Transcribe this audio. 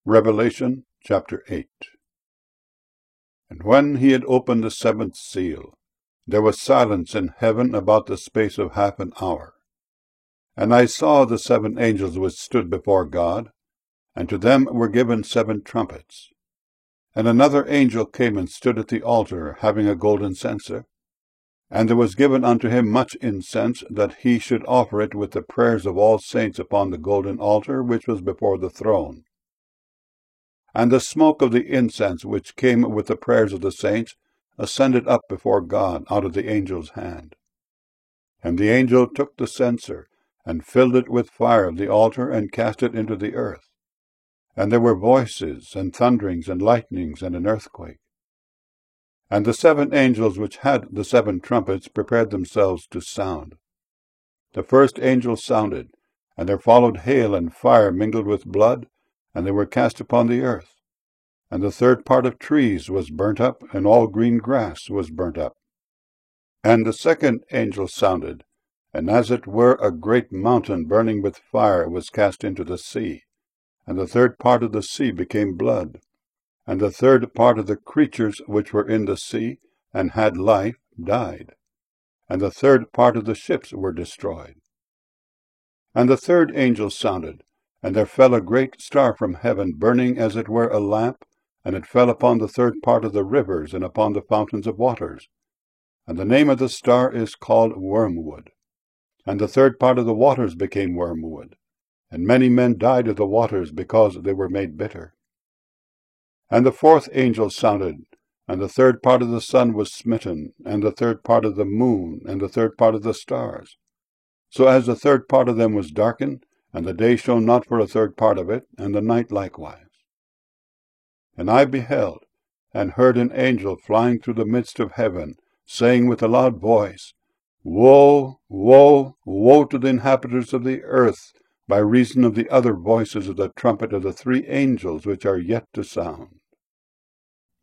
Revelation chapter 8. And when he had opened the seventh seal, there was silence in heaven about the space of half an hour. And I saw the seven angels which stood before God, and to them were given seven trumpets. And another angel came and stood at the altar, having a golden censer. And there was given unto him much incense, that he should offer it with the prayers of all saints upon the golden altar which was before the throne. And the smoke of the incense which came with the prayers of the saints ascended up before God out of the angel's hand. And the angel took the censer, and filled it with fire of the altar, and cast it into the earth. And there were voices, and thunderings, and lightnings, and an earthquake. And the seven angels which had the seven trumpets prepared themselves to sound. The first angel sounded, and there followed hail and fire mingled with blood, and they were cast upon the earth. And the third part of trees was burnt up, and all green grass was burnt up. And the second angel sounded, and as it were a great mountain burning with fire was cast into the sea. And the third part of the sea became blood. And the third part of the creatures which were in the sea, and had life, died. And the third part of the ships were destroyed. And the third angel sounded, and there fell a great star from heaven, burning as it were a lamp, and it fell upon the third part of the rivers, and upon the fountains of waters. And the name of the star is called Wormwood. And the third part of the waters became wormwood, and many men died of the waters, because they were made bitter. And the fourth angel sounded, and the third part of the sun was smitten, and the third part of the moon, and the third part of the stars. So as the third part of them was darkened, and the day shone not for a third part of it, and the night likewise. And I beheld, and heard an angel flying through the midst of heaven, saying with a loud voice, Woe, woe, woe to the inhabitants of the earth, by reason of the other voices of the trumpet of the three angels which are yet to sound.